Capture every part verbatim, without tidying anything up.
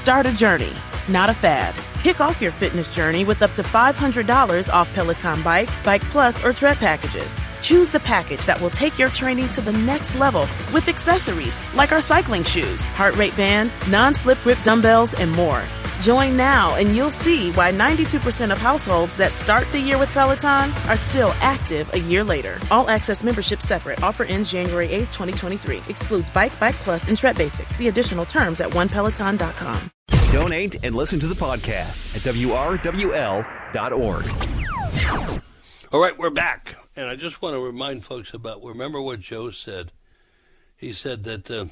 Start a journey, not a fad. Kick off your fitness journey with up to five hundred dollars off Peloton Bike, Bike Plus, or Tread packages. Choose the package that will take your training to the next level with accessories like our cycling shoes, heart rate band, non-slip grip dumbbells, and more. Join now and you'll see why ninety-two percent of households that start the year with Peloton are still active a year later. All access membership separate. Offer ends January eighth, twenty twenty-three. Excludes Bike, Bike Plus, and Tread Basics. See additional terms at one peloton dot com. Donate and listen to the podcast at W R W L dot org. All right, we're back. And I just want to remind folks about, remember what Joe said. He said that uh,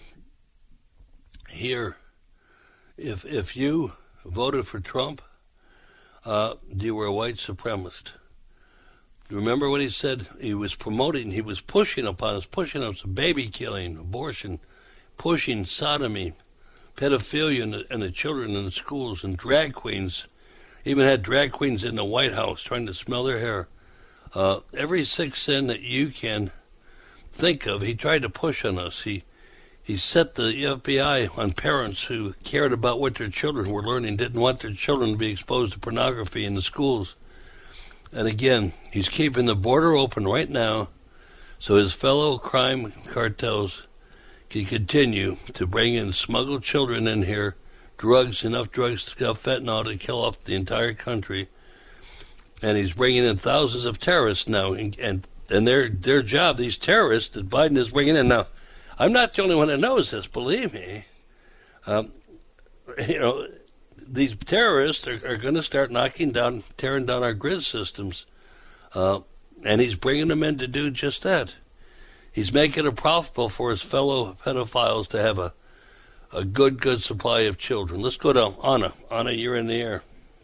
here, if if you voted for Trump, uh, you were a white supremacist. Remember what he said? He was promoting, he was pushing upon us, pushing us baby killing, abortion, pushing sodomy, pedophilia in the, in the children in the schools, and drag queens. Even had drag queens in the White House trying to smell their hair. Uh, every sick sin that you can think of, he tried to push on us. He he set the F B I on parents who cared about what their children were learning, didn't want their children to be exposed to pornography in the schools. And again, he's keeping the border open right now so his fellow crime cartels can continue to bring in smuggled children in here, drugs, enough drugs, enough fentanyl to kill off the entire country. And he's bringing in thousands of terrorists now, and and, and their their job, these terrorists that Biden is bringing in. Now, I'm not the only one that knows this, believe me. Um, you know, these terrorists are, are going to start knocking down, tearing down our grid systems, uh, and he's bringing them in to do just that. He's making it profitable for his fellow pedophiles to have a, a good, good supply of children. Let's go to Anna. Anna, you're in the air.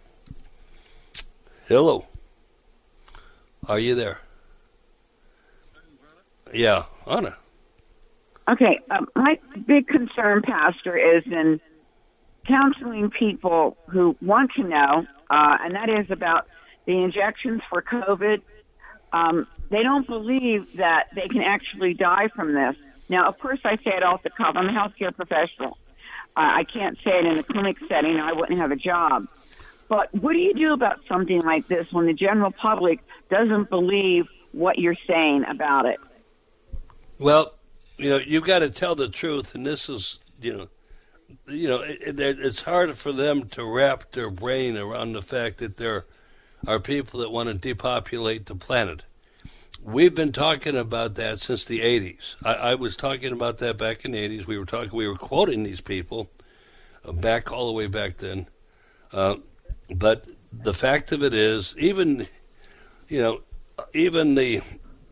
Hello. Are you there? Yeah, Anna. Okay, uh, my big concern, Pastor, is in counseling people who want to know, uh, and that is about the injections for COVID. Um, they don't believe that they can actually die from this. Now, of course, I say it off the cuff. I'm a healthcare professional. Uh, I can't say it in a clinic setting. I wouldn't have a job. But what do you do about something like this when the general public doesn't believe what you're saying about it? Well, you know, you've got to tell the truth, and this is, you know, you know, it, it, it's hard for them to wrap their brain around the fact that there are people that want to depopulate the planet. We've been talking about that since the eighties. I, I was talking about that back in the eighties. We were talking, we were quoting these people uh, back all the way back then. Uh, but the fact of it is, even, you know, even the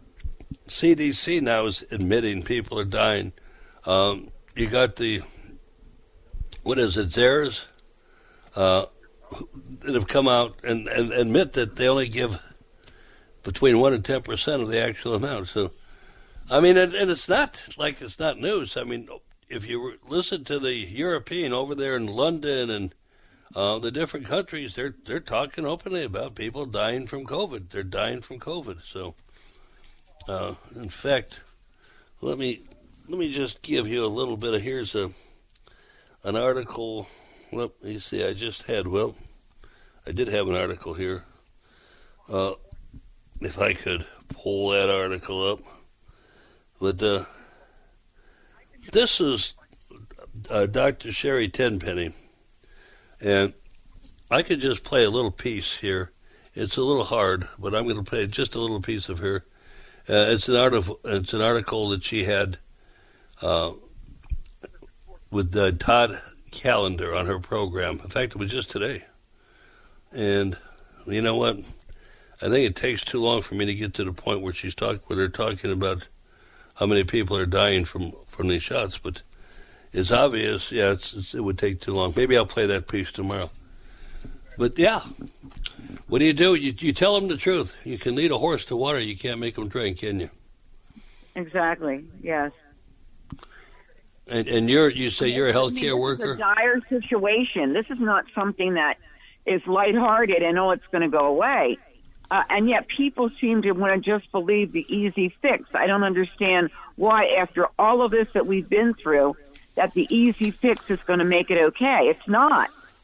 C D C now is admitting people are dying. Um, you got the, what is it, ZAERS, uh, that have come out and, and admit that they only give between one and ten percent of the actual amount. So, I mean, and, and it's not like it's not news. I mean, if you listen to the European over there in London and uh, the different countries, they're they're talking openly about people dying from COVID. They're dying from COVID. So, uh, in fact, let me let me just give you a little bit of, here's a an article. Let me see. I just had well, I did have an article here. Uh, if I could pull that article up, but uh, this is uh, Doctor Sherry Tenpenny, and I could just play a little piece here. It's a little hard, but I'm going to play just a little piece of her. Uh, it's an article. It's an article that she had uh, with uh, Todd Callender on her program. In fact, it was just today. And you know what? I think it takes too long for me to get to the point where she's talk, where they're talking about how many people are dying from, from these shots. But it's obvious, yeah, it's, it's, it would take too long. Maybe I'll play that piece tomorrow. But yeah, what do you do? You, you tell them the truth. You can lead a horse to water. You can't make them drink, can you? Exactly. Yes. And and you're you say you're a healthcare worker? This is a dire situation. This is not something that is lighthearted and oh, it's going to go away. Uh, and yet people seem to want to just believe the easy fix. I don't understand why, after all of this that we've been through, that the easy fix is going to make it okay. It's not.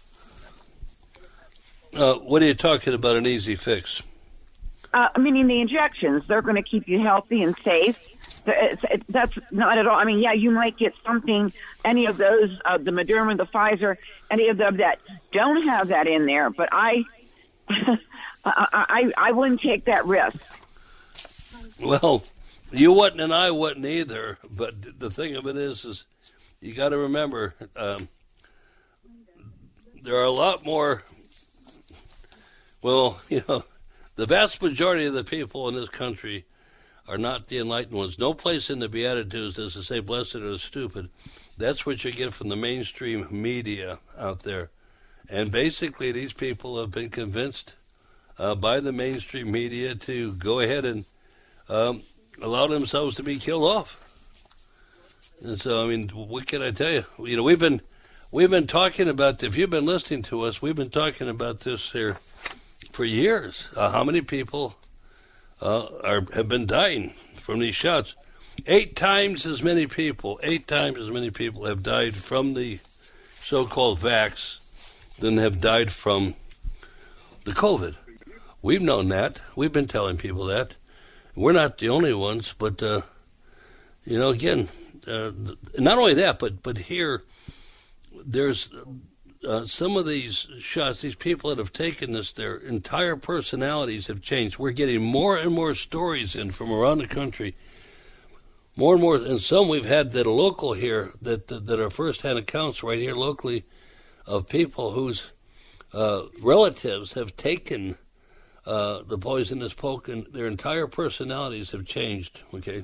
Uh, what are you talking about, an easy fix? Uh, meaning the injections, they're going to keep you healthy and safe. It's, it, that's not at all. I mean, yeah, you might get something, any of those, uh, the Moderna, the Pfizer, any of them that don't have that in there. But I, I, I, I wouldn't take that risk. Well, you wouldn't and I wouldn't either. But the thing of it is, is you got to remember, um, there are a lot more, well, you know, the vast majority of the people in this country are not the enlightened ones. No place in the Beatitudes does it say blessed are the stupid. That's what you get from the mainstream media out there. And basically these people have been convinced uh, by the mainstream media to go ahead and um, allow themselves to be killed off. And so, I mean, what can I tell you? You know, we've been, we've been talking about, if you've been listening to us, we've been talking about this here for years. Uh, how many people uh, are have been dying from these shots? Eight times as many people, eight times as many people have died from the so-called vax than have died from the COVID. We've known that. We've been telling people that. We're not the only ones, but, uh, you know, again, uh, not only that, but, but here, there's... Uh, some of these shots, these people that have taken this, their entire personalities have changed. We're getting more and more stories in from around the country. More and more, and some we've had that are local here, that that, that are first-hand accounts right here locally of people whose uh, relatives have taken uh, the poisonous poke, and their entire personalities have changed, okay?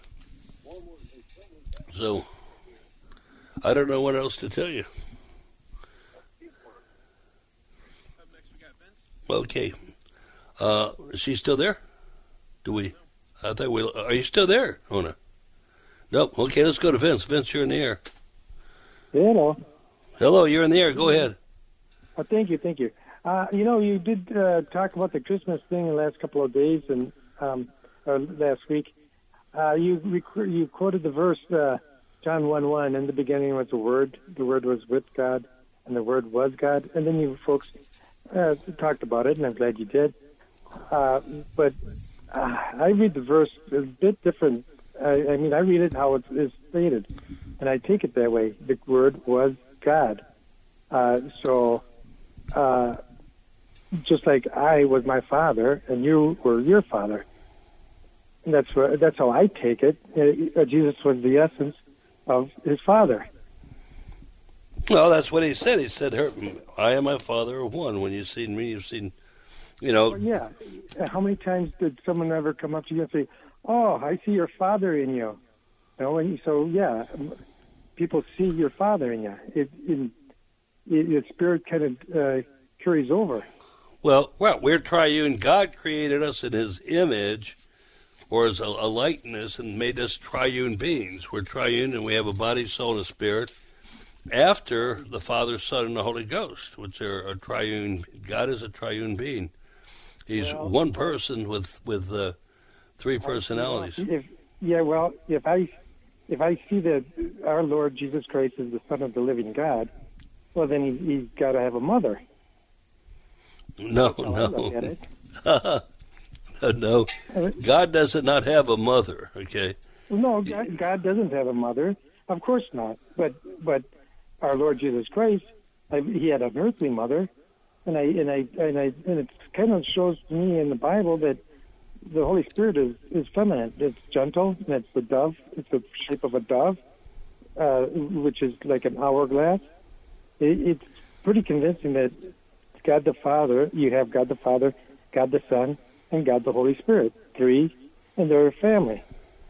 So, I don't know what else to tell you. Okay. Uh, is she still there? Do we? I thought we. Are you still there, Ona? Nope. Okay, let's go to Vince. Vince, you're in the air. Hello. Hello, you're in the air. Go ahead. Oh, thank you, thank you. Uh, you know, you did uh, talk about the Christmas thing the last couple of days and um, or last week. Uh, you rec- you quoted the verse uh, John one one. In the beginning was the Word. The Word was with God, and the Word was God. And then you folks. Uh, talked about it, and I'm glad you did. Uh, but uh, I read the verse a bit different. I, I mean, I read it how it is stated, and I take it that way. The Word was God. Uh, so, uh, just like I was my father, and you were your father. And that's what, that's how I take it. Uh, Jesus was the essence of his father. Well, that's what he said. He said, I and my Father are one. When you've seen me, you've seen, you know. Well, yeah. How many times did someone ever come up to you and say, oh, I see your Father in you? You know, and so, yeah, people see your Father in you. It, it, it, your spirit kind of uh, carries over. Well, well, we're triune. God created us in his image, or as a, a likeness, and made us triune beings. We're triune, and we have a body, soul, and a spirit. After the Father, Son, and the Holy Ghost, which are a triune. God is a triune being. He's well, one person with with uh, three personalities. If, yeah, well, if I if I see that our Lord Jesus Christ is the Son of the living God, well, then he, he's got to have a mother. No, no, no. God does not have a mother. Okay. No, God, God doesn't have a mother. Of course not. But but. Our Lord Jesus Christ, I, he had an earthly mother, and I and I and I and it kind of shows to me in the Bible that the Holy Spirit is, is feminine. It's gentle, and it's the dove. It's the shape of a dove, uh, which is like an hourglass. It, it's pretty convincing that God the Father. You have God the Father, God the Son, and God the Holy Spirit. Three, and they're a family.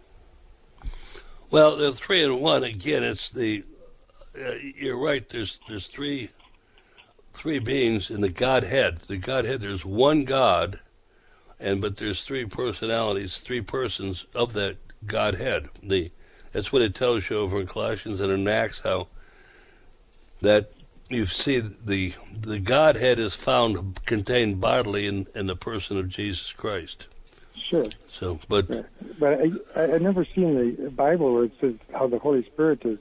Well, the three in one. Again, it's the. Uh, you're right. There's there's three three beings in the Godhead. The Godhead. There's one God, and but there's three personalities, three persons of that Godhead. The that's what it tells you over in Colossians and in Acts, how that you see the the Godhead is found contained bodily in, in the person of Jesus Christ. Sure. So, but but I I I've never seen the Bible where it says how the Holy Spirit is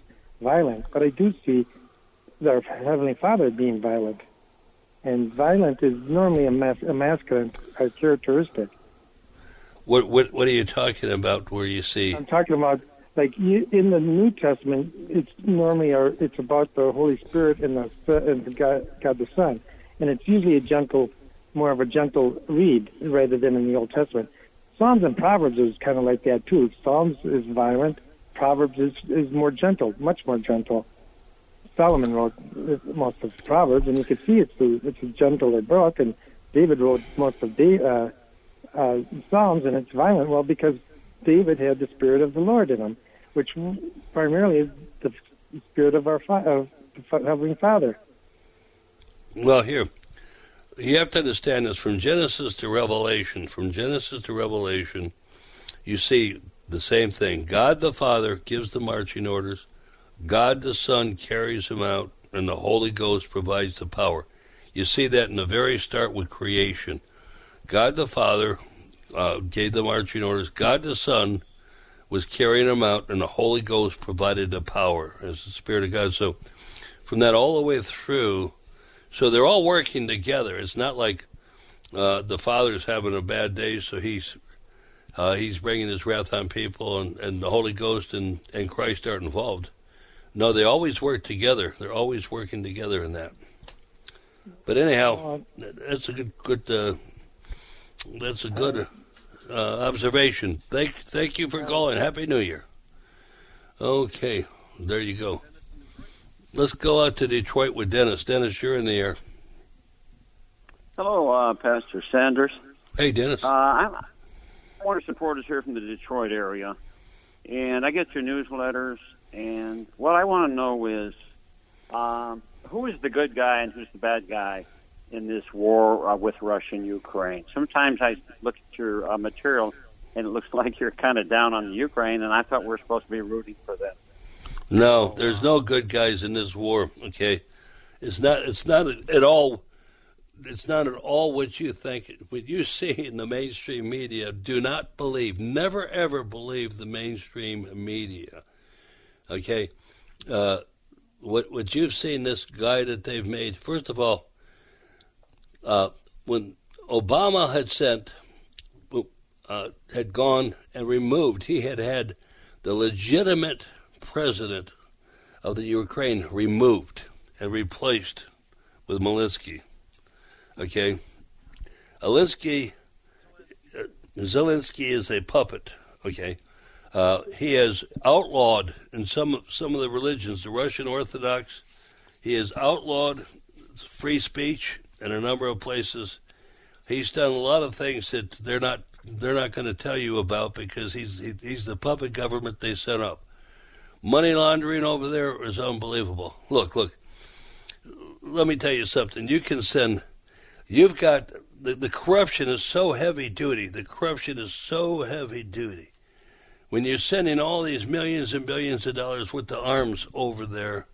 violent, but I do see our Heavenly Father being violent. And violent is normally a, mas- a masculine uh, characteristic. What, what what are you talking about where you see? I'm talking about, like, you, in the New Testament, it's normally our, it's about the Holy Spirit and the, and the God, God the Son. And it's usually a gentle, more of a gentle read rather than in the Old Testament. Psalms and Proverbs is kind of like that, too. Psalms is violent. Proverbs is, is more gentle, much more gentle. Solomon wrote most of Proverbs, and you can see it's a, it's a gentler book, and David wrote most of the uh, uh, Psalms, and it's violent, well, because David had the Spirit of the Lord in him, which primarily is the Spirit of our fa- of the Heavenly Father. Well, here, you have to understand this. From Genesis to Revelation, from Genesis to Revelation, you see the same thing. God the Father gives the marching orders. God the Son carries them out, and the Holy Ghost provides the power. You see that in the very start with creation. God the Father uh, gave the marching orders. God the Son was carrying them out, and the Holy Ghost provided the power as the Spirit of God. So from that all the way through, so they're all working together. It's not like uh, the Father's having a bad day, so he's uh, he's bringing his wrath on people, and, and the Holy Ghost and, and Christ aren't involved. No, they always work together. They're always working together in that. But anyhow, that's a good, good uh, that's a good uh, observation. Thank, thank you for calling. Happy New Year. Okay, there you go. Let's go out to Detroit with Dennis. Dennis, you're in the air. Hello, uh, Pastor Sanders. Hey, Dennis. Uh, I'm one of the supporters here from the Detroit area, and I get your newsletters. And what I want to know is, um, who is the good guy and who's the bad guy in this war uh, with Russia and Ukraine? Sometimes I look at your uh, material, and it looks like you're kind of down on the Ukraine, and I thought we were supposed to be rooting for them. No, there's no good guys in this war. Okay, it's not. It's not at all. It's not at all what you think. What you see in the mainstream media, do not believe. Never ever believe the mainstream media. Okay, uh, what what you've seen, this guy that they've made, first of all, uh, when Obama had sent, uh, had gone and removed, he had had the legitimate president of the Ukraine removed and replaced with Zelensky. Okay, Zelensky, uh, Zelensky is a puppet, okay. Uh, he has outlawed in some some of the religions, the Russian Orthodox, he has outlawed free speech in a number of places. He's done a lot of things that they're not they're not going to tell you about because he's he, he's the puppet government they set up. Money laundering over there is unbelievable. Look, look. Let me tell you something. You can send. You've got the the corruption is so heavy duty. The corruption is so heavy duty. When you're sending all these millions and billions of dollars worth of arms over there,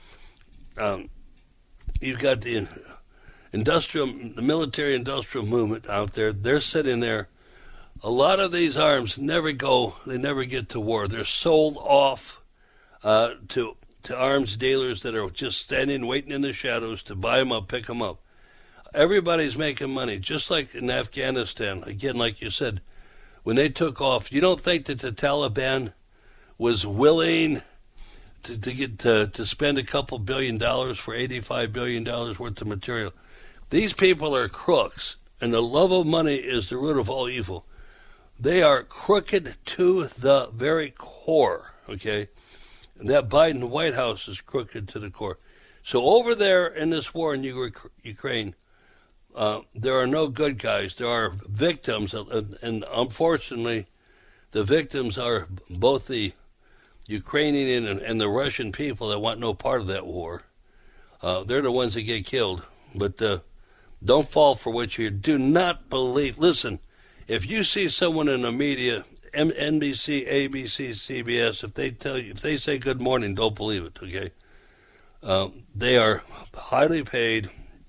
um, you've got the industrial, the military-industrial movement out there. They're sitting there. A lot of these arms never go. They never get to war. They're sold off uh, to to arms dealers that are just standing, waiting in the shadows to buy them up, pick them up. Everybody's making money, just like in Afghanistan. Again, like you said. When they took off, you don't think that the Taliban was willing to, to get to, to spend a couple billion dollars for eighty-five billion dollars worth of material? These people are crooks, and the love of money is the root of all evil. They are crooked to the very core, okay? And that Biden White House is crooked to the core. So over there in this war in Ukraine, Uh, there are no good guys. There are victims, and, and unfortunately, the victims are both the Ukrainian and, and the Russian people that want no part of that war. Uh, they're the ones that get killed. But uh, don't fall for what you do not believe. Listen, if you see someone in the media, M- N B C, A B C, C B S, if they tell you, if they say good morning, don't believe it. Okay, uh, they are highly paid.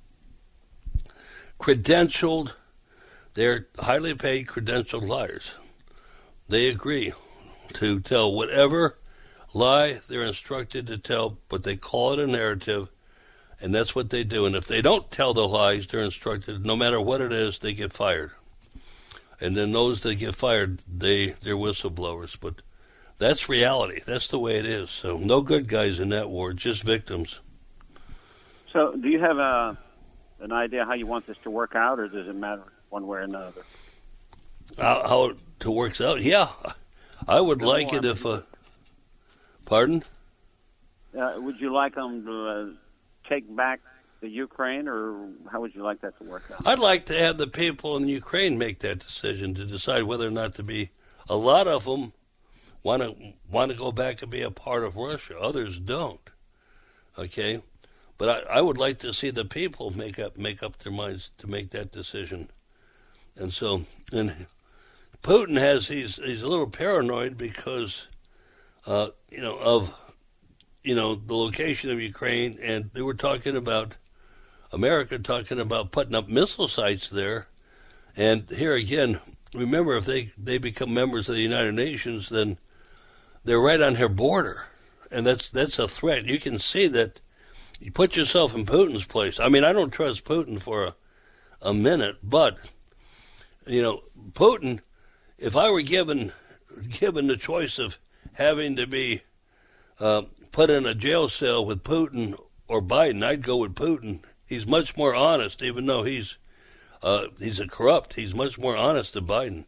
Credentialed, they're highly paid credentialed liars. They agree to tell whatever lie, they're instructed to tell, but they call it a narrative, and that's what they do. And if they don't tell the lies, they're instructed, no matter what it is, they get fired. And then those that get fired, they, they're whistleblowers. But that's reality. That's the way it is. So no good guys in that war, just victims. So do you have a, an idea how you want this to work out, or does it matter one way or another? How, how it works out? Yeah. I would No like more. it if... Uh, pardon? Uh, would you like them to uh, take back the Ukraine, or how would you like that to work out? I'd like to have the people in Ukraine make that decision to decide whether or not to be. A lot of them want to want to go back and be a part of Russia. Others don't. Okay, but I, I would like to see the people make up make up their minds to make that decision. And so, and Putin has he's he's a little paranoid because, uh, you know, of you know the location of Ukraine, and they were talking about. America talking about putting up missile sites there. And here again, remember, if they, they become members of the United Nations, then they're right on their border. And that's that's a threat. You can see that. You put yourself in Putin's place. I mean, I don't trust Putin for a, a minute, but, you know, Putin, if I were given given the choice of having to be uh, put in a jail cell with Putin or Biden, I'd go with Putin. He's much more honest, even though he's uh, he's a corrupt. He's much more honest than Biden.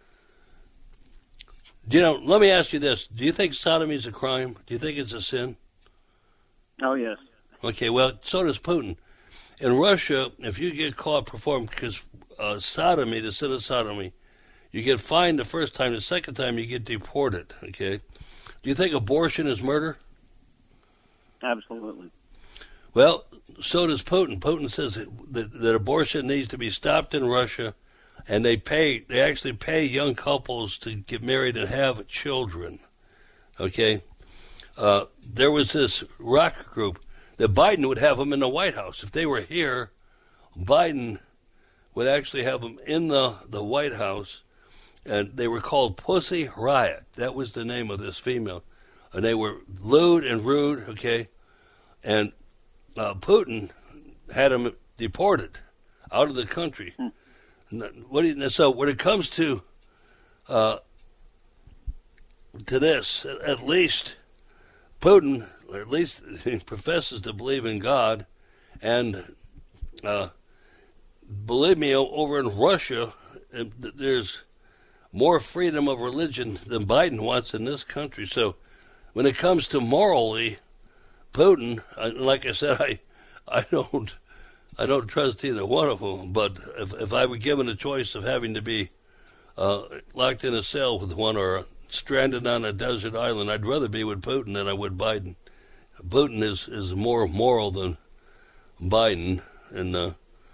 You know, let me ask you this: do you think sodomy is a crime? Do you think it's a sin? Oh, yes. Okay, well, so does Putin. In Russia, if you get caught performing because uh, sodomy, the sin of sodomy, you get fined the first time. The second time, you get deported. Okay. Do you think abortion is murder? Absolutely. Well, so does Putin. Putin says that, that abortion needs to be stopped in Russia, and they pay. They actually pay young couples to get married and have children. Okay, uh, there was this rock group that Biden would have them in the White House if they were here. Biden would actually have them in the the White House, and they were called Pussy Riot. That was the name of this female, and they were lewd and rude. Okay, and Uh, Putin had him deported out of the country. Hmm. What do you, so when it comes to uh, to this, at least Putin, or at least he professes to believe in God, and uh, believe me, over in Russia, there's more freedom of religion than Biden wants in this country. So when it comes to morally, Putin, like I said, I, I don't, I don't trust either one of them. But if if I were given a choice of having to be uh, locked in a cell with one or stranded on a desert island, I'd rather be with Putin than I would Biden. Putin is, is more moral than Biden, and uh,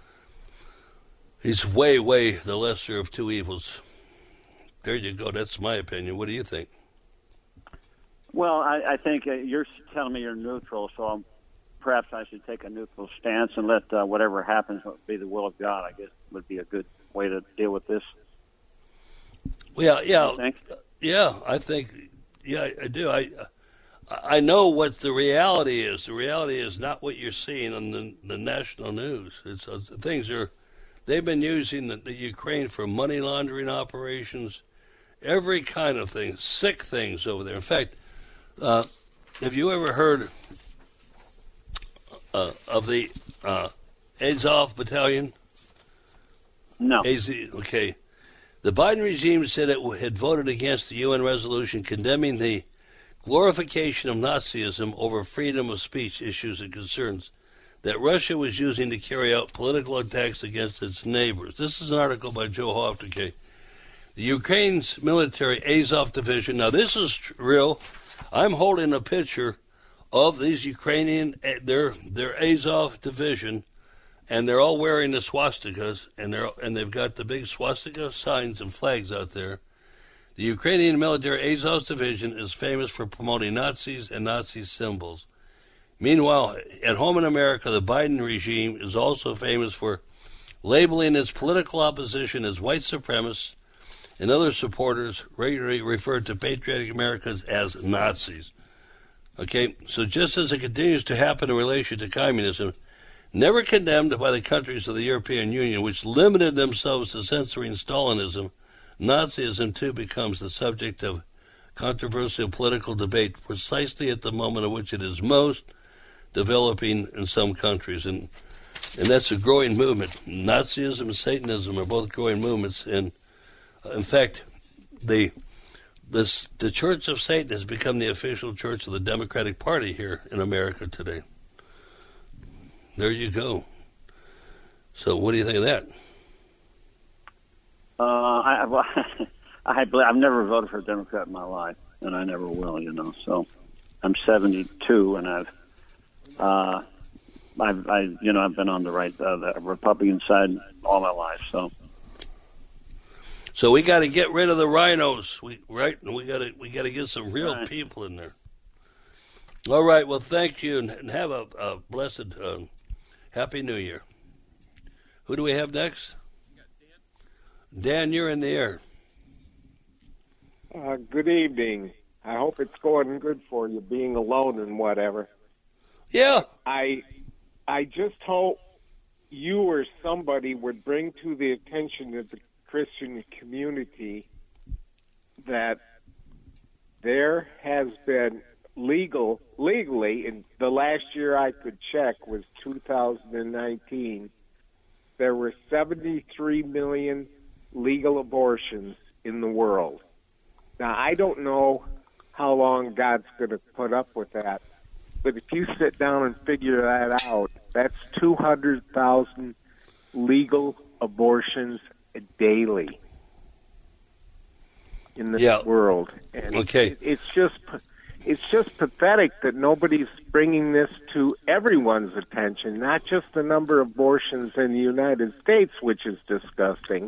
he's way, way the lesser of two evils. There you go. That's my opinion. What do you think? Well, I, I think uh, you're telling me you're neutral, so I'm, perhaps I should take a neutral stance and let uh, whatever happens be the will of God. I guess would be a good way to deal with this. Well, yeah, You think? yeah, I think, yeah, I do. I, I know what the reality is. The reality is not what you're seeing on the, the national news. It's uh, things are. They've been using the, the Ukraine for money laundering operations, every kind of thing, sick things over there. In fact. Uh, have you ever heard uh, of the uh, Azov Battalion? No. Az- okay. The Biden regime said it had voted against the U N resolution condemning the glorification of Nazism over freedom of speech issues and concerns that Russia was using to carry out political attacks against its neighbors. This is an article by Joe Hoft. Okay. The Ukraine's military Azov division. Now, this is tr- real. I'm holding a picture of these Ukrainian, their their Azov division, and they're all wearing the swastikas, and they're and they've got the big swastika signs and flags out there. The Ukrainian military Azov division is famous for promoting Nazis and Nazi symbols. Meanwhile, at home in America, the Biden regime is also famous for labeling its political opposition as white supremacists, and other supporters regularly referred to patriotic Americans as Nazis. Okay, so just as it continues to happen in relation to communism, never condemned by the countries of the European Union, which limited themselves to censoring Stalinism, Nazism too becomes the subject of controversial political debate precisely at the moment at which it is most developing in some countries. And and that's a growing movement. Nazism and Satanism are both growing movements. And uh, in fact, the, this, the Church of Satan has become the official church of the Democratic Party here in America today. There you go. So what do you think of that? Uh, I, well, I believe, I've never voted for a Democrat in my life, and I never will, you know. So I'm seventy-two, and I've, uh, I've, I, you know, I've been on the right, uh, the Republican side all my life. So, so we got to get rid of the rhinos, we right? We got to, we got to get some real right. people in there. All right. Well, thank you, and, and have a, a blessed, uh, happy New Year. Who do we have next? Dan, you're in the air. Uh, good evening. I hope it's going good for you, being alone and whatever. Yeah. I I just hope you or somebody would bring to the attention of the Christian community that there has been legal, legally, in the last year I could check was two thousand nineteen, there were seventy-three million legal abortions in the world. Now, I don't know how long God's going to put up with that, but if you sit down and figure that out, that's two hundred thousand legal abortions daily in this yeah. world. And okay. it, it's just it's just pathetic that nobody's bringing this to everyone's attention, not just the number of abortions in the United States, which is disgusting,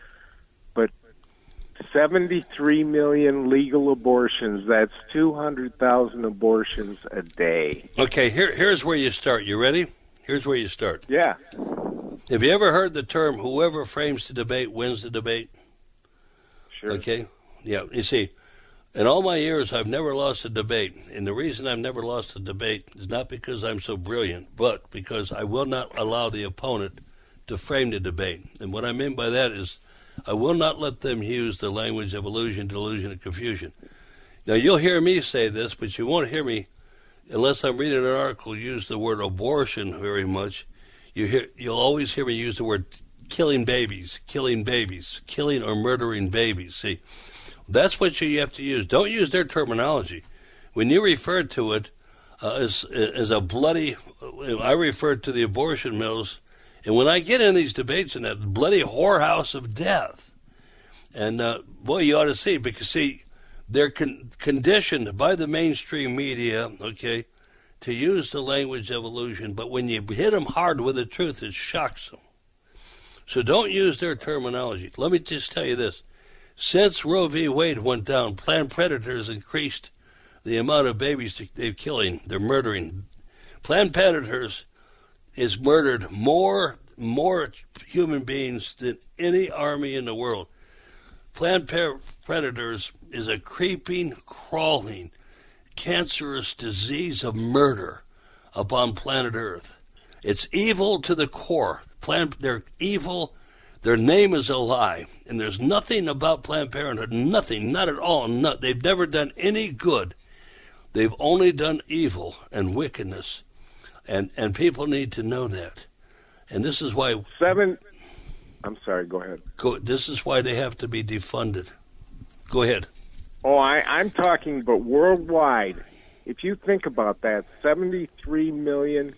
but seventy-three million legal abortions. That's two hundred thousand abortions a day. Okay, here, here's where you start. You ready? Here's where you start. Yeah. Have you ever heard the term, whoever frames the debate wins the debate? Sure. Okay. Yeah, you see, in all my years, I've never lost a debate. And the reason I've never lost a debate is not because I'm so brilliant, but because I will not allow the opponent to frame the debate. And what I mean by that is I will not let them use the language of illusion, delusion, and confusion. Now, you'll hear me say this, but you won't hear me, unless I'm reading an article, use the word abortion very much. You hear, you'll always hear me use the word killing babies, killing babies, killing or murdering babies. See, that's what you have to use. Don't use their terminology. When you refer to it uh, as, as a bloody, I refer to the abortion mills, and when I get in these debates in that bloody whorehouse of death, and uh, boy, you ought to see, because see, they're con- conditioned by the mainstream media, okay, to use the language of illusion, but when you hit them hard with the truth, it shocks them. So don't use their terminology. Let me just tell you this. Since Roe v. Wade went down, Planned Predators increased the amount of babies they're killing, they're murdering. Planned Predators is murdered more more human beings than any army in the world. Planned Predators is a creeping, crawling, cancerous disease of murder upon planet Earth. It's evil to the core. Planned, they're evil. Their name is a lie. And there's nothing about Planned Parenthood, nothing, not at all. Not, they've never done any good. They've only done evil and wickedness. And and people need to know that. And this is why... Seven... I'm sorry, go ahead. Go, this is why they have to be defunded. Go ahead. Oh, I, I'm talking but worldwide. If you think about that, seventy-three million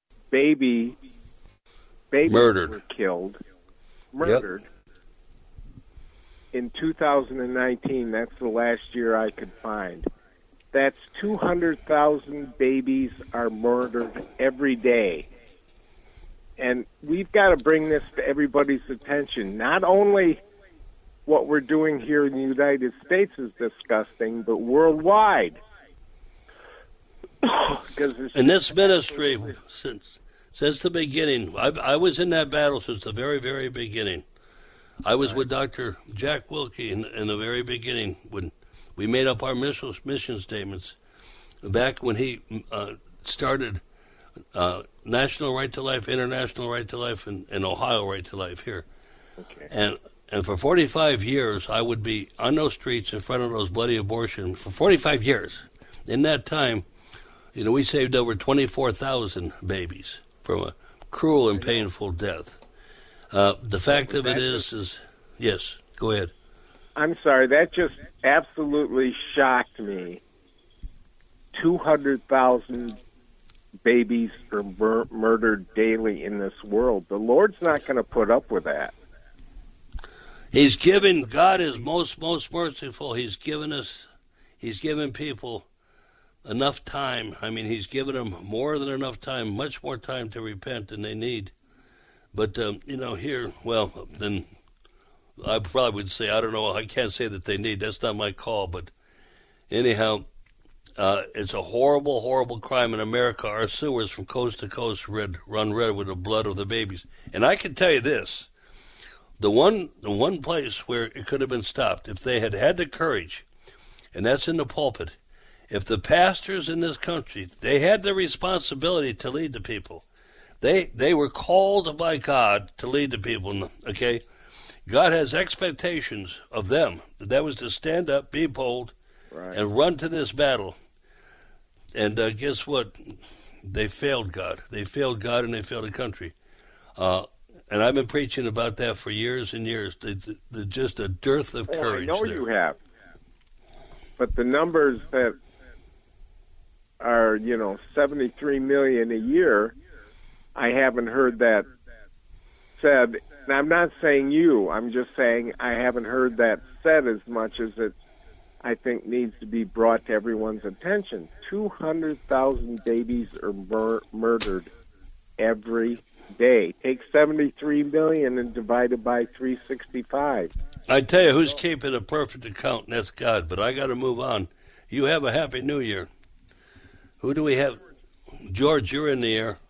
baby, babies murdered. were killed, murdered. Yep. In two thousand nineteen, that's the last year I could find. That's two hundred thousand babies are murdered every day. And we've got to bring this to everybody's attention. Not only what we're doing here in the United States is disgusting, but worldwide. In this ministry, since since the beginning, I, I was in that battle since the very, very beginning. I was with Doctor Jack Wilkie in, in the very beginning when we made up our mission, mission statements. back when he uh, started uh, National Right to Life, International Right to Life, and, and Ohio Right to Life here. Okay. And and for forty-five years, I would be on those streets in front of those bloody abortions for forty-five years. In that time, you know, we saved over twenty-four thousand babies from a cruel and painful death. Uh, the fact of it is, is, yes, go ahead. I'm sorry, that just absolutely shocked me. two hundred thousand babies are mur- murdered daily in this world. The Lord's not going to put up with that. He's given, God is most, most merciful. He's given us, he's given people enough time. I mean, he's given them more than enough time, much more time to repent than they need. But, um, you know, here, well, then I probably would say, I don't know, I can't say that they need. That's not my call. But anyhow, uh, it's a horrible, horrible crime in America. Our sewers from coast to coast red, run red with the blood of the babies. And I can tell you this. The one the one place where it could have been stopped, if they had had the courage, and that's in the pulpit, if the pastors in this country, they had the responsibility to lead the people. They they were called by God to lead the people, okay? God has expectations of them. That was to stand up, be bold, right, and run to this battle. And uh, guess what? They failed God. They failed God and they failed the country. Uh And I've been preaching about that for years and years. The, the, just a dearth of oh, courage. I know there. you have. But the numbers that are, you know, seventy-three million a year, I haven't heard that said. And I'm not saying you. I'm just saying I haven't heard that said as much as it, I think, needs to be brought to everyone's attention. two hundred thousand babies are mur- murdered every day. Take seventy-three million and divide it by three hundred sixty-five. I tell you who's keeping a perfect account, and that's God. But I got to move on. You have a happy New Year. Who do we have? George, you're in the air.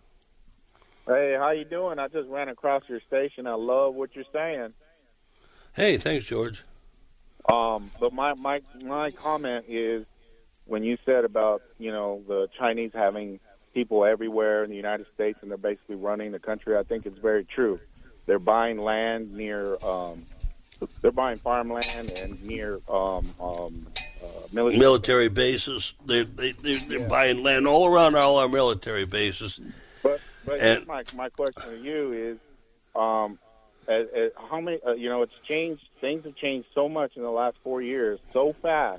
Hey, how you doing? I just ran across your station. I love what you're saying. Hey, thanks, George. Um, but my, my my comment is when you said about, you know, the Chinese having people everywhere in the United States and they're basically running the country, I think it's very true. They're buying land near, um, they're buying farmland and near um, um, uh, military, military bases. They, they, they're, they're yeah. buying land all around all our military bases. But, but and, my, my question to you is, um, as, as how many, uh, you know, it's changed, things have changed so much in the last four years, so fast,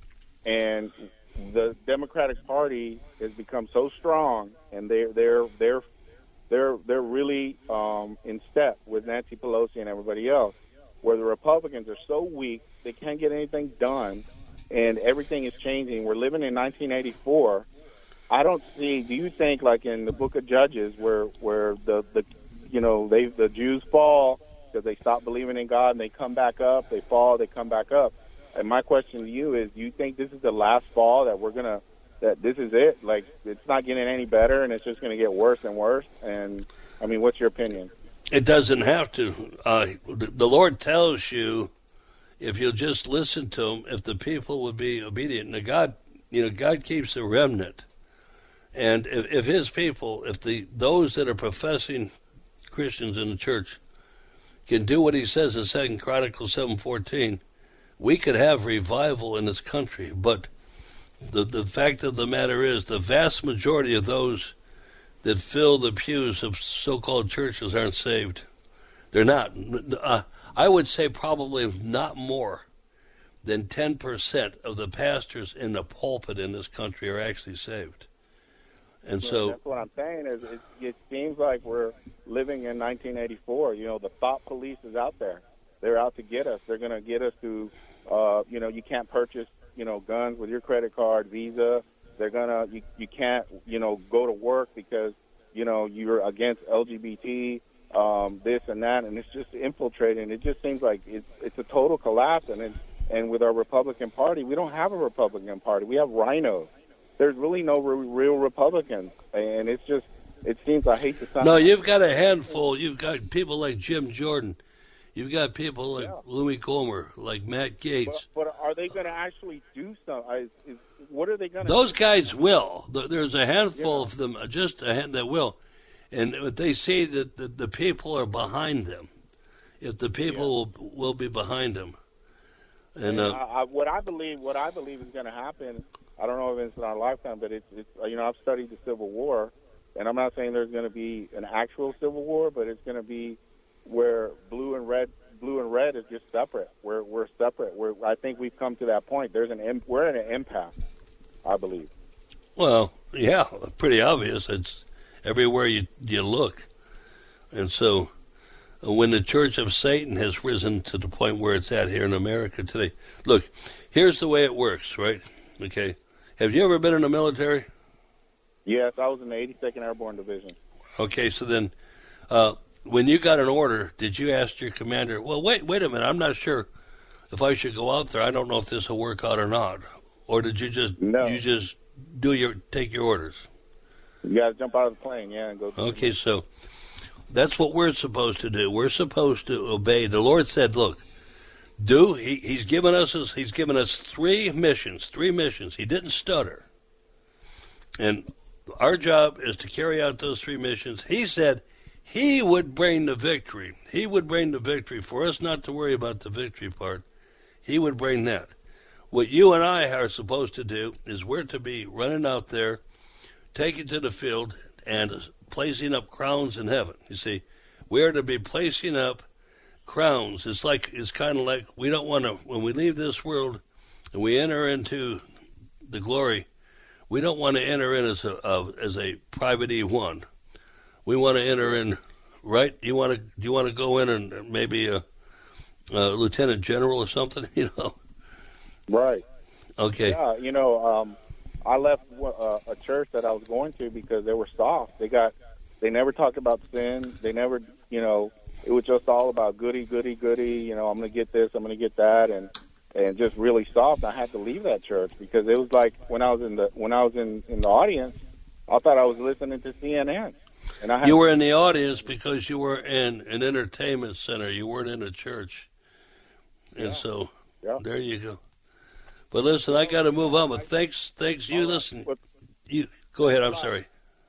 and the Democratic Party has become so strong, and they're they're they're they're they're really um, in step with Nancy Pelosi and everybody else. Where the Republicans are so weak, they can't get anything done, and everything is changing. We're living in nineteen eighty-four. I don't see. Do you think, like in the Book of Judges, where where the the you know they the Jews fall because they stop believing in God and they come back up, they fall, they come back up. And my question to you is, do you think this is the last fall that we're going to, that this is it? Like, it's not getting any better and it's just going to get worse and worse? And, I mean, what's your opinion? It doesn't have to. Uh, the Lord tells you, if you'll just listen to him, if the people would be obedient. Now, God, you know, God keeps a remnant. And if, if his people, if the those that are professing Christians in the church can do what he says in Second Chronicles seven fourteen, we could have revival in this country, but the the fact of the matter is the vast majority of those that fill the pews of so-called churches aren't saved. They're not. Uh, I would say probably not more than ten percent of the pastors in the pulpit in this country are actually saved. And yeah, so that's what I'm saying is it, it seems like we're living in nineteen eighty-four. You know, the thought police is out there. They're out to get us. They're going to get us to Uh, you know, you can't purchase, you know, guns with your credit card, Visa. They're gonna, you, you can't, you know, go to work because, you know, you're against L G B T, um, this and that, and it's just infiltrating. It just seems like it's it's a total collapse. And it, and with our Republican Party, we don't have a Republican Party. We have rhinos. There's really no re- real Republicans, and it's just, it seems, I hate to sound. No, you've got a handful. You've got people like Jim Jordan. You've got people like yeah. Louis Gohmert, like Matt Gaetz. But, but are they going to actually do something? Is, is, what are they going to? Those guys will. There's a handful yeah. of them, just a hand that will, and if they see that the, the people are behind them, if the people yeah. will will be behind them, and, and uh, I, I, what I believe, what I believe is going to happen. I don't know if it's in our lifetime, but it's, it's you know I've studied the Civil War, and I'm not saying there's going to be an actual Civil War, but it's going to be where blue and red, blue and red is just separate. We're we're separate. We're I think we've come to that point. There's an we're in an impasse, I believe. Well, yeah, pretty obvious. It's everywhere you you look, and so when the Church of Satan has risen to the point where it's at here in America today, look, here's the way it works, right? Okay. Have you ever been in the military? Yes, I was in the eighty-second Airborne Division. Okay, so then uh, when you got an order, did you ask your commander, well, wait wait a minute, I'm not sure if I should go out there. I don't know if this will work out or not. Or did you just no. you just do your take your orders? You got to jump out of the plane, yeah, and go. Okay, so that's what we're supposed to do. We're supposed to obey. The Lord said, look, Do he, he's given us his, he's given us three missions, three missions. He didn't stutter, and our job is to carry out those three missions. He said he would bring the victory. He would bring the victory for us, not to worry about the victory part. He would bring that. What you and I are supposed to do is we're to be running out there, taking to the field, and placing up crowns in heaven. You see, we are to be placing up crowns. It's like it's kind of like we don't want to, when we leave this world and we enter into the glory, we don't want to enter in as a, a as a private E one. We want to enter in, right? You want to do you want to go in and maybe a, a lieutenant general or something, you know? Right. Okay. Yeah, you know, um, I left uh, a church that I was going to because they were soft. They got, they never talked about sin. They never, you know. It was just all about goody, goody, goody. You know, I'm going to get this, I'm going to get that, and and just really soft. I had to leave that church because it was like when I was in the when I was in, in the audience, I thought I was listening to C N N. And I had you were in the audience because you were in an entertainment center. You weren't in a church, and yeah. so yeah. there you go. But listen, I got to move on. But thanks, thanks you. Listen, you go ahead. I'm sorry.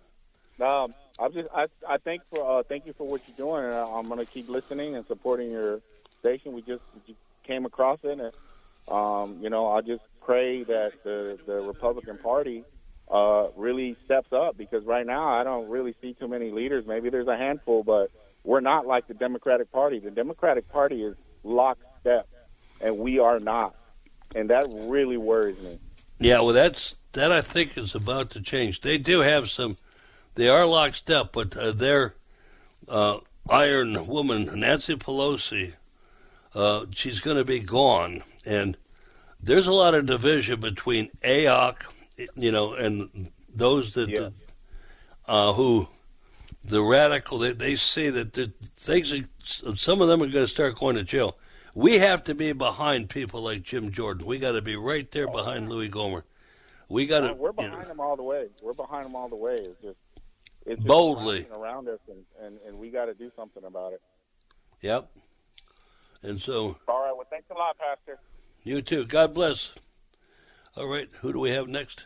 Um. I just I I thank for uh, thank you for what you're doing, and I'm going to keep listening and supporting your station. We just came across it, and um, you know I just pray that the the Republican Party uh, really steps up, because right now I don't really see too many leaders. Maybe there's a handful, but we're not like the Democratic Party. The Democratic Party is lockstep, and we are not, and that really worries me. Yeah, well, that's that I think is about to change. They do have some. They are lockstep, but uh, their uh, Iron Woman, Nancy Pelosi, uh, she's going to be gone. And there's a lot of division between A O C, you know, and those that yeah. uh, who, the radical, they, they see that the things, are, some of them are going to start going to jail. We have to be behind people like Jim Jordan. We got to be right there behind Louis Gohmert. We got to. We're behind you know, them all the way. We're behind them all the way. It's just. It's just boldly around us, and, and, and we got to do something about it. Yep. And so. All right. Well, thanks a lot, Pastor. You too. God bless. All right. Who do we have next?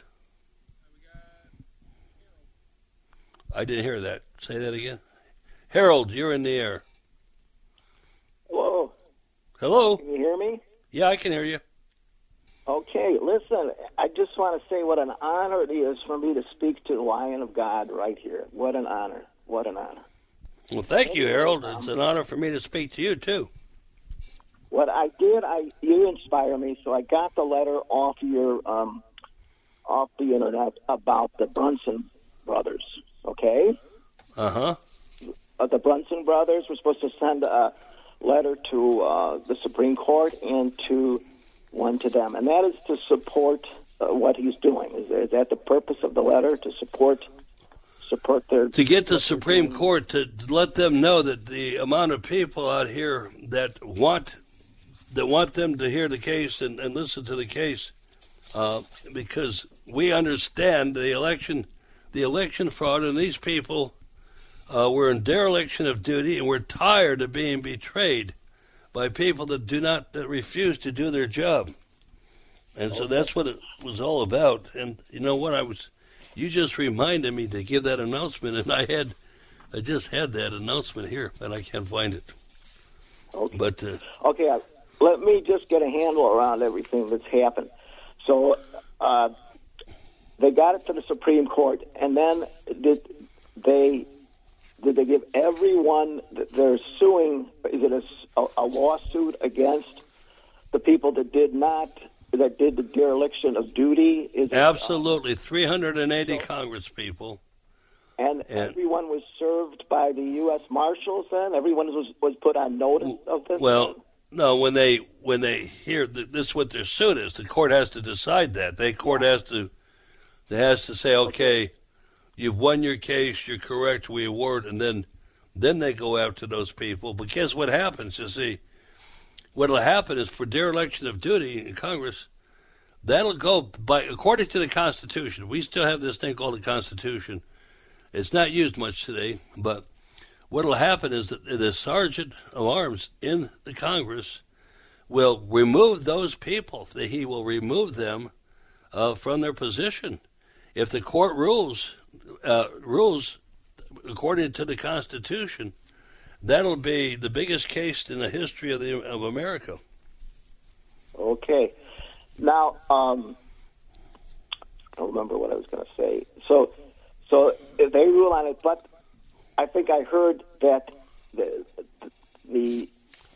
I didn't hear that. Say that again. Harold, you're in the air. Hello. Hello. Can you hear me? Yeah, I can hear you. Okay, listen, I just want to say what an honor it is for me to speak to the Lion of God right here. What an honor. What an honor. Well, thank you, Harold. It's an honor for me to speak to you, too. What I did, I you inspire me, so I got the letter off your um, off the internet about the Brunson brothers, okay? Uh-huh. Uh, the Brunson brothers were supposed to send a letter to uh, the Supreme Court and to one to them, and that is to support uh, what he's doing. Is, is that the purpose of the letter, to support support their... To get the Supreme Court to, to let them know that the amount of people out here that want that want them to hear the case and, and listen to the case, uh, because we understand the election, the election fraud, and these people uh, were in dereliction of duty, and we're tired of being betrayed by people that do not, that refuse to do their job. And so that's what it was all about. And you know what? I was, you just reminded me to give that announcement, and I had, I just had that announcement here, and I can't find it. Okay. But uh, okay, uh, let me just get a handle around everything that's happened. So uh, they got it to the Supreme Court, and then did they did they give everyone that they're suing? Is it a, a lawsuit against the people that did not? That did the dereliction of duty? Is absolutely, it, uh, three hundred eighty so, Congress people. And, and everyone was served by the U S Marshals then? Everyone was was put on notice of this? Well, then? no, when they when they hear that this is what their suit is, the court has to decide that. The court yeah. has to they has to say, okay, you've won your case, you're correct, we award, and then then they go after those people. But guess what happens, you see? What will happen is for dereliction of duty in Congress, that'll go by according to the Constitution. We still have this thing called the Constitution. It's not used much today, but what will happen is that the Sergeant of Arms in the Congress will remove those people. That he will remove them uh, from their position. If the court rules uh, rules according to the Constitution, that'll be the biggest case in the history of the of America. Okay. Now, um, I don't remember what I was going to say. So, so if they rule on it, but I think I heard that the the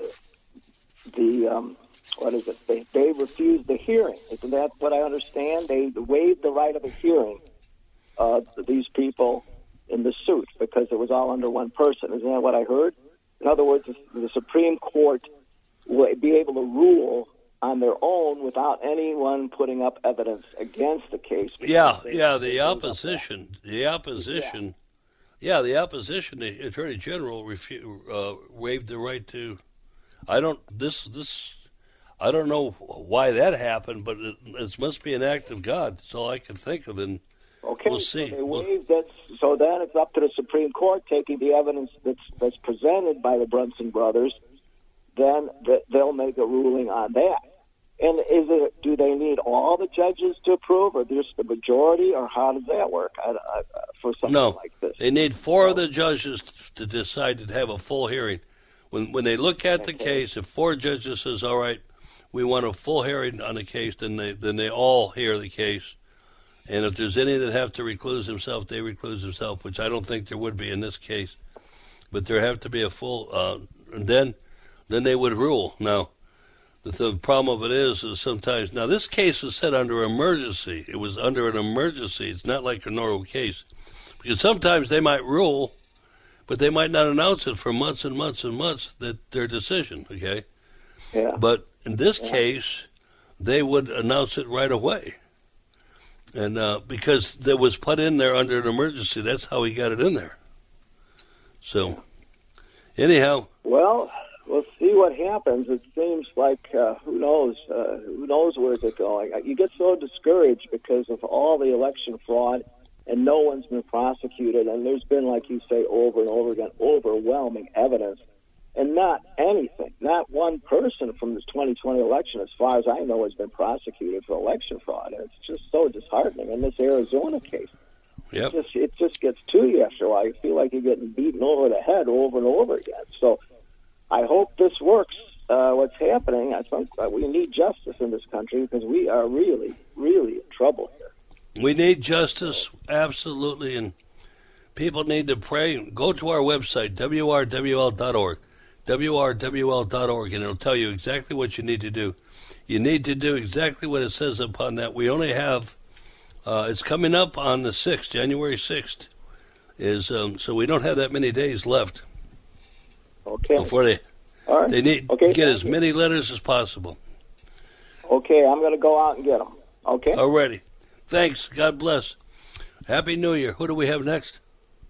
the um, what is it? They they refused the hearing. Isn't that what I understand? They waived the right of a hearing of these people in the suit because it was all under one person. Isn't that what I heard? In other words, the Supreme Court will be able to rule on their own without anyone putting up evidence against the case. Yeah, yeah, the opposition, the opposition, yeah. yeah, the opposition, the Attorney General refu- uh, waived the right to. I don't this this. I don't know why that happened, but it, it must be an act of God. That's all I can think of, and okay, we'll see. So they waived that. So then it's up to the Supreme Court taking the evidence that's that's presented by the Brunson brothers. Then they'll make a ruling on that. And is it? Do they need all the judges to approve, or just the majority, or how does that work I, I, for something no, like this? They need four no. of the judges to decide to have a full hearing. When when they look at okay. the case, if four judges says, "All right, we want a full hearing on the case," then they then they all hear the case. And if there's any that have to recluse themselves, they recluse themselves, which I don't think there would be in this case. But there have to be a full. Uh, and then. Then they would rule. Now, the, the problem of it is, is sometimes, now this case was set under emergency. It was under an emergency. It's not like a normal case. Because sometimes they might rule, but they might not announce it for months and months and months, that their decision, okay? Yeah. But in this yeah. case, they would announce it right away. And uh, because it was put in there under an emergency, that's how he got it in there. So, anyhow. Well... We'll see what happens. It seems like uh, who knows? Uh, who knows where it's going? You get so discouraged because of all the election fraud, and no one's been prosecuted. And there's been, like you say, over and over again, overwhelming evidence, and not anything, not one person from this twenty twenty election, as far as I know, has been prosecuted for election fraud. And it's just so disheartening. In this Arizona case, yep. it just it just gets to you after a while. You feel like you're getting beaten over the head over and over again. So. I hope this works, uh, what's happening. I think uh, we need justice in this country because we are really, really in trouble here. We need justice, absolutely, and people need to pray. Go to our website, W R W L dot org, W R W L dot org, and it'll tell you exactly what you need to do. You need to do exactly what it says upon that. We only have, uh, it's coming up on the sixth, January sixth, is um, so we don't have that many days left. Okay. Before they, All right. they need okay, to get as you. many letters as possible. Okay, I'm going to go out and get them. Okay. Alrighty. Thanks. God bless. Happy New Year. Who do we have next?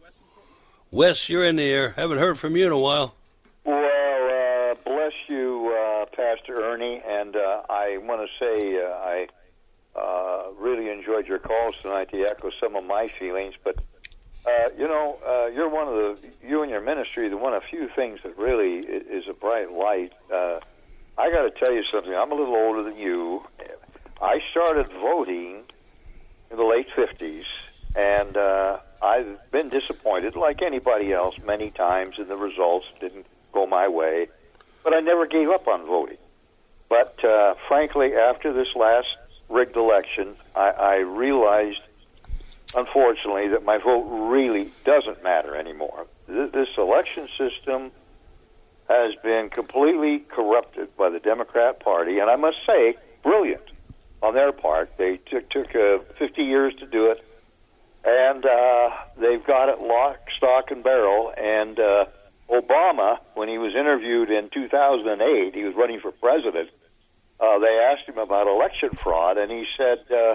Wes, you're in the air. Haven't heard from you in a while. Well, uh, bless you, uh, Pastor Ernie, and uh, I want to say uh, I uh, really enjoyed your calls tonight to echo some of my feelings, but Uh, you know, uh, you're one of the, you and your ministry, the one of few things that really is a bright light. Uh, I got to tell you something. I'm a little older than you. I started voting in the late fifties, and uh, I've been disappointed, like anybody else, many times, and the results didn't go my way. But I never gave up on voting. But uh, frankly, after this last rigged election, I, I realized, unfortunately, that my vote really doesn't matter anymore. This, this election system has been completely corrupted by the Democrat Party, and I must say, brilliant on their part. They took, took uh, fifty years to do it, and uh, they've got it lock, stock, and barrel. And uh, Obama, when he was interviewed in two thousand eight, he was running for president, uh, they asked him about election fraud, and he said, uh,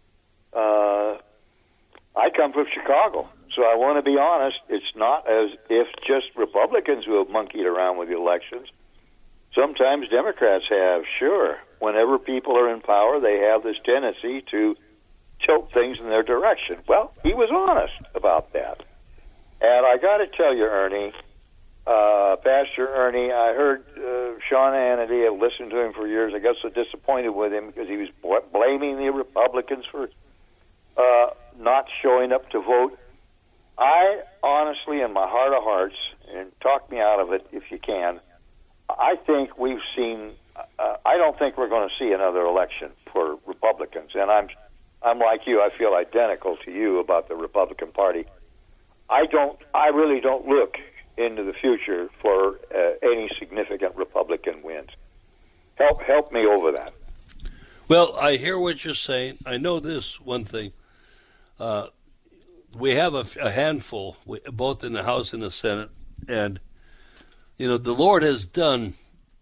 uh, I come from Chicago, so I want to be honest, it's not as if just Republicans who have monkeyed around with the elections. Sometimes Democrats have, sure. Whenever people are in power, they have this tendency to tilt things in their direction. Well, he was honest about that. And I got to tell you, Ernie, uh, Pastor Ernie, I heard uh, Sean Hannity. I've listened to him for years. I got so disappointed with him because he was bl- blaming the Republicans for uh, not showing up to vote. I honestly, in my heart of hearts, and talk me out of it if you can, I think we've seen, uh, I don't think we're going to see another election for Republicans. And I'm I'm like you. I feel identical to you about the Republican Party. I don't, I really don't look into the future for uh, any significant Republican wins. Help, help me over that. Well, I hear what you're saying. I know this one thing. Uh, we have a, a handful, both in the House and the Senate, and you know, the Lord has done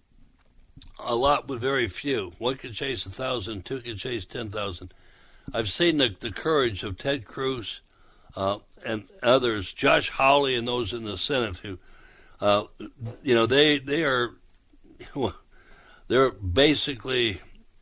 a lot with very few. One can chase a thousand, two can chase ten thousand. I've seen the, the courage of Ted Cruz uh, and others, Josh Hawley and those in the Senate who, uh, you know, they they are, they're basically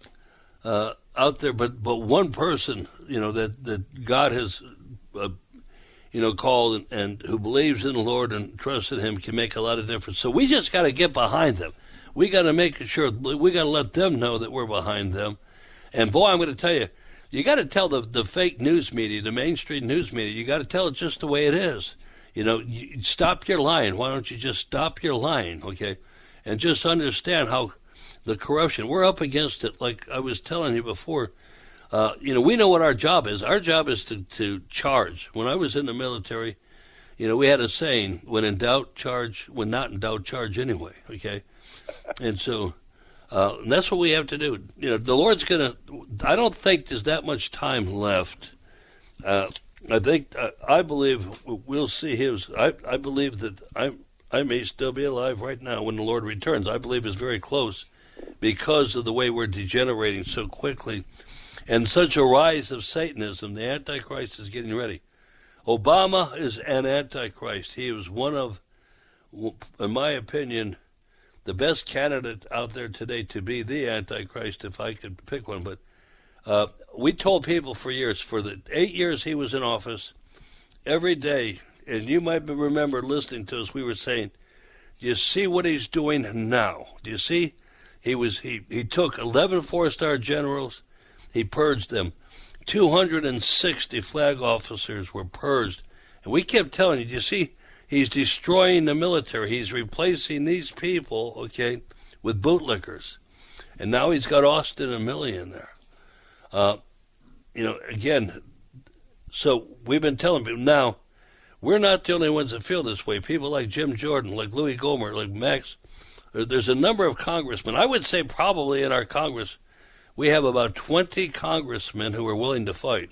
uh, out there. But, but one person, you know, that, that God has uh, you know, called and, and who believes in the Lord and trusts in Him can make a lot of difference. So we just got to get behind them. We got to make sure, we got to let them know that we're behind them. And boy, I'm going to tell you, you got to tell the the fake news media, the mainstream news media, you got to tell it just the way it is. You know, you, stop your lying. Why don't you just stop your lying, okay? And just understand how the corruption, we're up against it, like I was telling you before. Uh, you know, we know what our job is. Our job is to, to charge. When I was in the military, you know, we had a saying, when in doubt, charge. When not in doubt, charge anyway, okay? And so uh, and that's what we have to do. You know, the Lord's going to, I don't think there's that much time left. Uh, I think, uh, I believe we'll see his, I, I believe that I, I may still be alive right now when the Lord returns. I believe it's very close because of the way we're degenerating so quickly. And such a rise of Satanism, the Antichrist is getting ready. Obama is an Antichrist. He was one of, in my opinion, the best candidate out there today to be the Antichrist, if I could pick one. But uh, we told people for years, for the eight years he was in office, every day, and you might remember listening to us, we were saying, do you see what he's doing now? Do you see? He was he, he took eleven four-star generals. He purged them. two hundred sixty flag officers were purged. And we kept telling you, you see, he's destroying the military. He's replacing these people, okay, with bootlickers. And now he's got Austin and Milley in there. Uh, you know, again, so we've been telling people, now, we're not the only ones that feel this way. People like Jim Jordan, like Louis Gohmert, like Max, there's a number of congressmen. I would say probably in our Congress, we have about twenty congressmen who are willing to fight.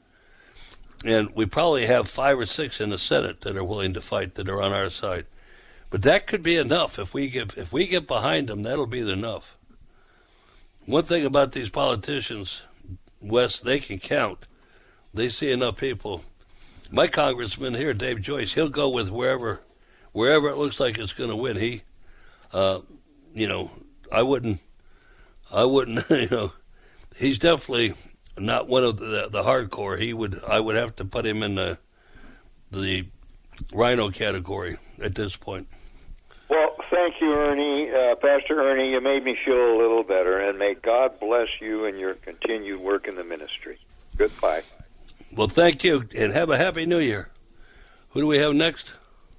And we probably have five or six in the Senate that are willing to fight, that are on our side. But that could be enough. If we get if we get behind them, that'll be enough. One thing about these politicians, Wes, they can count. They see enough people. My congressman here, Dave Joyce, he'll go with wherever wherever it looks like it's going to win. He, uh, you know, I wouldn't, I wouldn't, you know, he's definitely not one of the the hardcore. He would, I would have to put him in the the rhino category at this point. Well, thank thank you, Ernie. Uh, Pastor Ernie, you made me feel a little better, and may God bless you in your continued work in the ministry. Goodbye. Well, thank you, and have a Happy New Year. Who do we have next?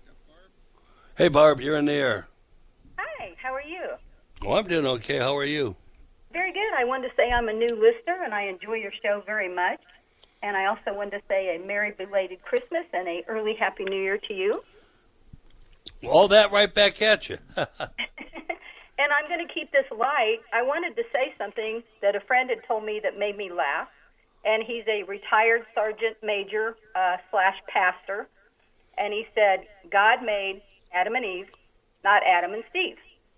Hey, Barb, you're in the air. Hi, how are you? Well, I'm doing okay. How are you? Very good. I wanted to say I'm a new listener, and I enjoy your show very much. And I also wanted to say a merry belated Christmas and a early Happy New Year to you. All that right back at you. And I'm going to keep this light. I wanted to say something that a friend had told me that made me laugh. And he's a retired sergeant major uh, slash pastor. And he said, God made Adam and Eve, not Adam and Steve.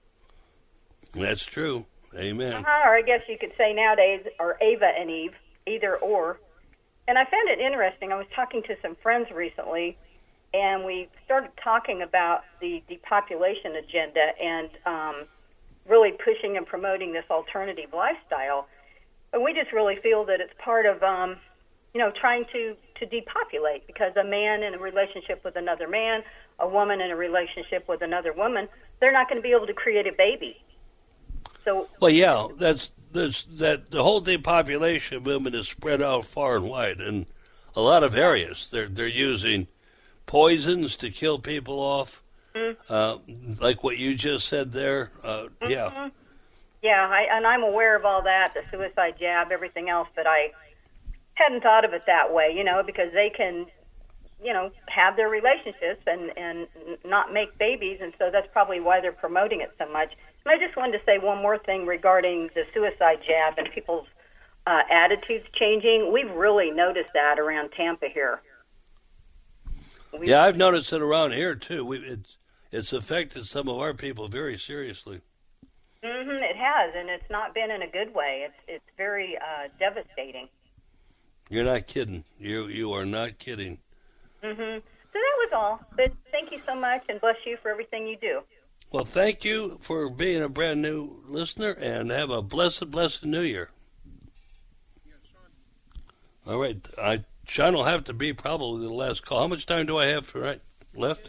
That's true. Amen. Uh-huh, or I guess you could say nowadays, or Ava and Eve, either or. And I found it interesting. I was talking to some friends recently, and we started talking about the depopulation agenda and um, really pushing and promoting this alternative lifestyle. And we just really feel that it's part of, um, you know, trying to, to depopulate, because a man in a relationship with another man, a woman in a relationship with another woman, they're not going to be able to create a baby. So, well, yeah, that's that's that the whole depopulation movement is spread out far and wide in a lot of areas. They're they're using poisons to kill people off, mm-hmm. uh, like what you just said there. Uh, mm-hmm. Yeah, yeah, I, and I'm aware of all that, the suicide jab, everything else, but I hadn't thought of it that way. You know, because they can, you know, have their relationships and and not make babies, and so that's probably why they're promoting it so much. And I just wanted to say one more thing regarding the suicide jab and people's uh, attitudes changing. We've really noticed that around Tampa here. We've, yeah, I've noticed it around here, too. We, it's it's affected some of our people very seriously. Mm-hmm, it has, and it's not been in a good way. It's it's very uh, devastating. You're not kidding. You you are not kidding. Mm-hmm. So that was all. But thank you so much, and bless you for everything you do. Well, thank you for being a brand new listener, and have a blessed, blessed New Year. All right. I, Sean will have to be probably the last call. How much time do I have for right left?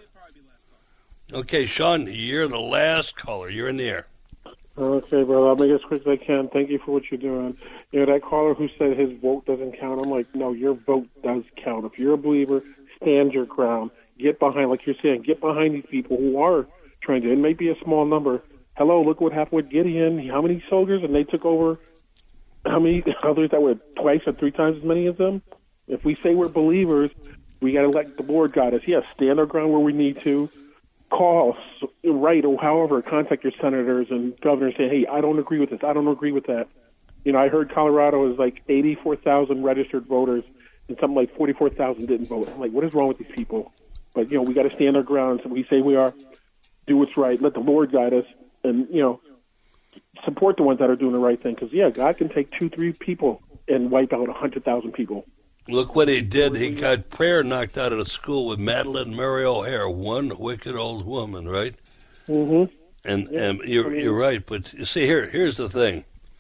Okay, Sean, you're the last caller. You're in the air. Okay, brother. I'll make it as quick as I can. Thank you for what you're doing. You know, that caller who said his vote doesn't count, I'm like, no, your vote does count. If you're a believer, stand your ground. Get behind, like you're saying, get behind these people who are trying to. It may be a small number. Hello, look what happened with Gideon. How many soldiers? And they took over how many others that were twice or three times as many as them? If we say we're believers, we got to let the Lord guide us. Yes, stand our ground where we need to. Call, write, or however, contact your senators and governors. Say, hey, I don't agree with this. I don't agree with that. You know, I heard Colorado is like eighty-four thousand registered voters, and something like forty-four thousand didn't vote. I'm like, what is wrong with these people? But, you know, we got to stand our ground. So we say we are, do what's right, let the Lord guide us, and, you know, support the ones that are doing the right thing. Because, yeah, God can take two, three people and wipe out one hundred thousand people. Look what he did. He got prayer knocked out of the school with Madeline Murray O'Hare, one wicked old woman, right? Mm-hmm. And, yeah. and you're, you're right. But, you see, here, here's the thing.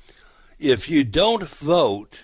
If you don't vote,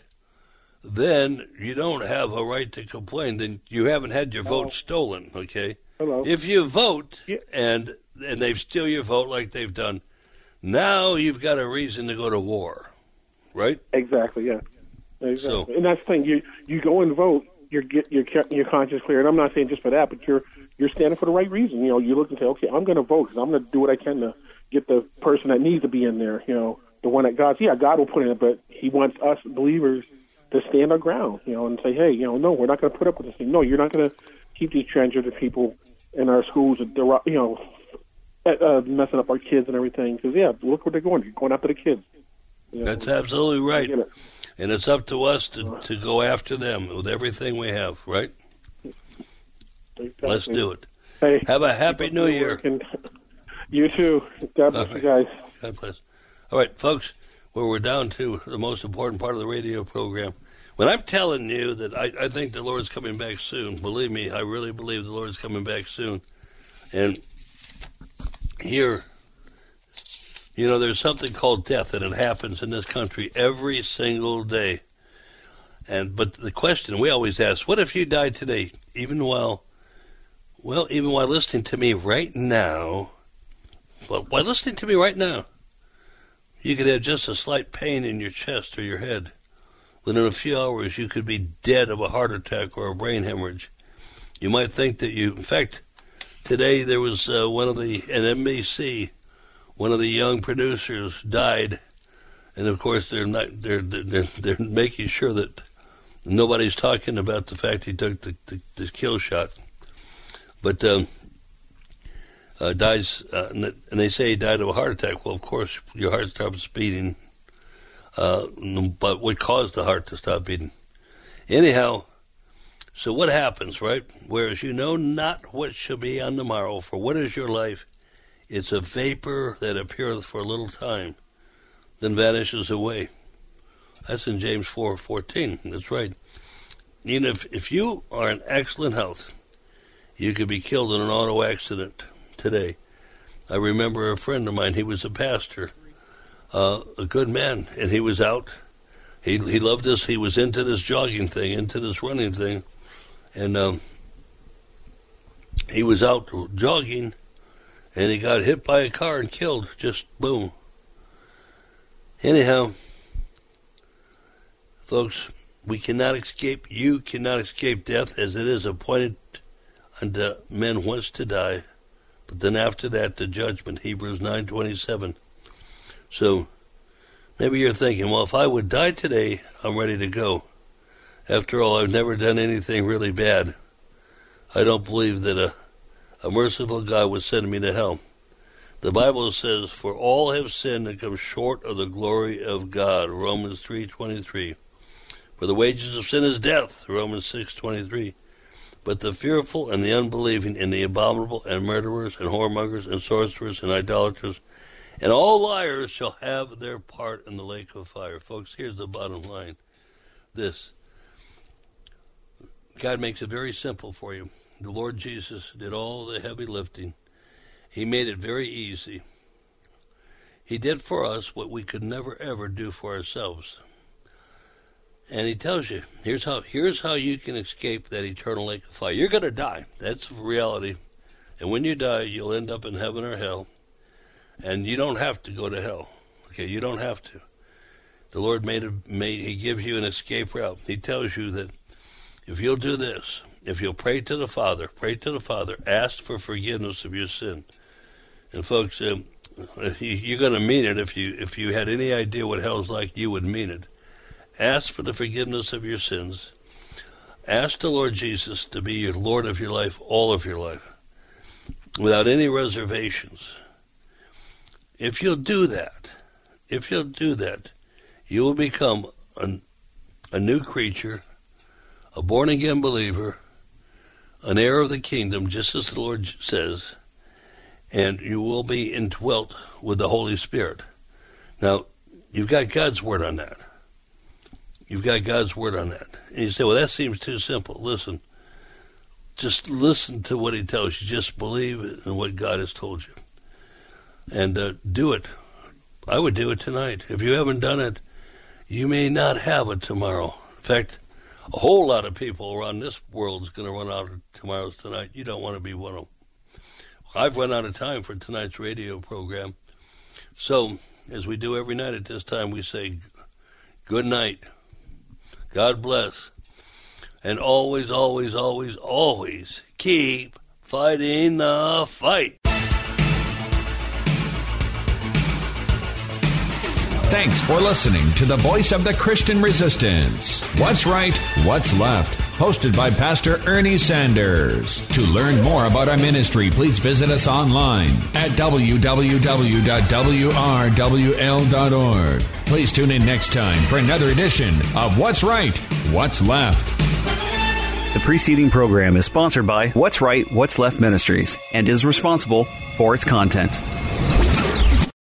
then you don't have a right to complain. Then you haven't had your vote stolen, okay? Hello. If you vote yeah. and and they steal your vote like they've done, now you've got a reason to go to war, right? Exactly, yeah. Exactly. So, and that's the thing. You you go and vote, you're get your your conscience clear. And I'm not saying just for that, but you're you're standing for the right reason. You know, you look and say, okay, I'm going to vote because I'm going to do what I can to get the person that needs to be in there. You know, the one that God, yeah, God will put in it, but He wants us believers to stand our ground. You know, and say, hey, you know, no, we're not going to put up with this thing. No, you're not going to keep these transgender people in our schools. They're, you know, uh, messing up our kids and everything. Because yeah, look where they're going. They're going after the kids. You know, that's absolutely right. And it's up to us to, to go after them with everything we have, right? Exactly. Let's do it. Hey, have a happy New Year. You too. God bless right. you guys. God bless. All right, folks, well, we're down to the most important part of the radio program. When I'm telling you that I, I think the Lord's coming back soon, believe me, I really believe the Lord's coming back soon. And here, you know, there's something called death, and it happens in this country every single day. And but the question we always ask, what if you died today, even while, well, even while listening to me right now, Well, by listening to me right now, you could have just a slight pain in your chest or your head. Within a few hours, you could be dead of a heart attack or a brain hemorrhage. You might think that you, in fact, today there was uh, one of the, at N B C, one of the young producers died. And of course, they're not, they're, they're, they're making sure that nobody's talking about the fact he took the, the, the kill shot. But, um, Uh, dies, uh, and they say he died of a heart attack. Well, of course, your heart stops beating. Uh, but what caused the heart to stop beating? Anyhow, so what happens, right? Whereas you know not what shall be on the morrow, for what is your life? It's a vapor that appeareth for a little time, then vanishes away. That's in James four fourteen. That's right. Even if, if you are in excellent health, you could be killed in an auto accident today. I remember a friend of mine, he was a pastor, uh, a good man, and he was out. He he loved this. He was into this jogging thing, into this running thing, and um, he was out jogging, and he got hit by a car and killed. Just boom. Anyhow, folks, we cannot escape. You cannot escape death, as it is appointed unto men once to die. But then after that, the judgment, Hebrews nine twenty-seven. So maybe you're thinking, well, if I would die today, I'm ready to go. After all, I've never done anything really bad. I don't believe that a, a merciful God would send me to hell. The Bible says, for all have sinned and come short of the glory of God, Romans three twenty-three. For the wages of sin is death, Romans six twenty-three. But the fearful and the unbelieving and the abominable and murderers and whoremongers and sorcerers and idolaters and all liars shall have their part in the lake of fire. Folks, here's the bottom line. This. God makes it very simple for you. The Lord Jesus did all the heavy lifting. He made it very easy. He did for us what we could never, ever do for ourselves. And he tells you, here's how here's how you can escape that eternal lake of fire. You're going to die. That's reality. And when you die, you'll end up in heaven or hell. And you don't have to go to hell. Okay, you don't have to. The Lord made, a, made He gives you an escape route. He tells you that if you'll do this, if you'll pray to the Father, pray to the Father, ask for forgiveness of your sin. And folks, um, you're going to mean it. If you if you had any idea what hell's like, you would mean it. Ask for the forgiveness of your sins. Ask the Lord Jesus to be your Lord of your life, all of your life, without any reservations. If you'll do that, if you'll do that, you will become a, a new creature, a born-again believer, an heir of the kingdom, just as the Lord says, and you will be indwelt with the Holy Spirit. Now, you've got God's word on that. You've got God's word on that. And you say, well, that seems too simple. Listen, just listen to what he tells you. Just believe in what God has told you. And uh, do it. I would do it tonight. If you haven't done it, you may not have it tomorrow. In fact, a whole lot of people around this world is going to run out of tomorrow's tonight. You don't want to be one of them. I've run out of time for tonight's radio program. So, as we do every night at this time, we say, good night. God bless. And always, always, always, always keep fighting the fight. Thanks for listening to the Voice of the Christian Resistance. What's Right, What's Left? Hosted by Pastor Ernie Sanders. To learn more about our ministry, please visit us online at w w w dot w r w l dot org. Please tune in next time for another edition of What's Right, What's Left. The preceding program is sponsored by What's Right, What's Left Ministries and is responsible for its content.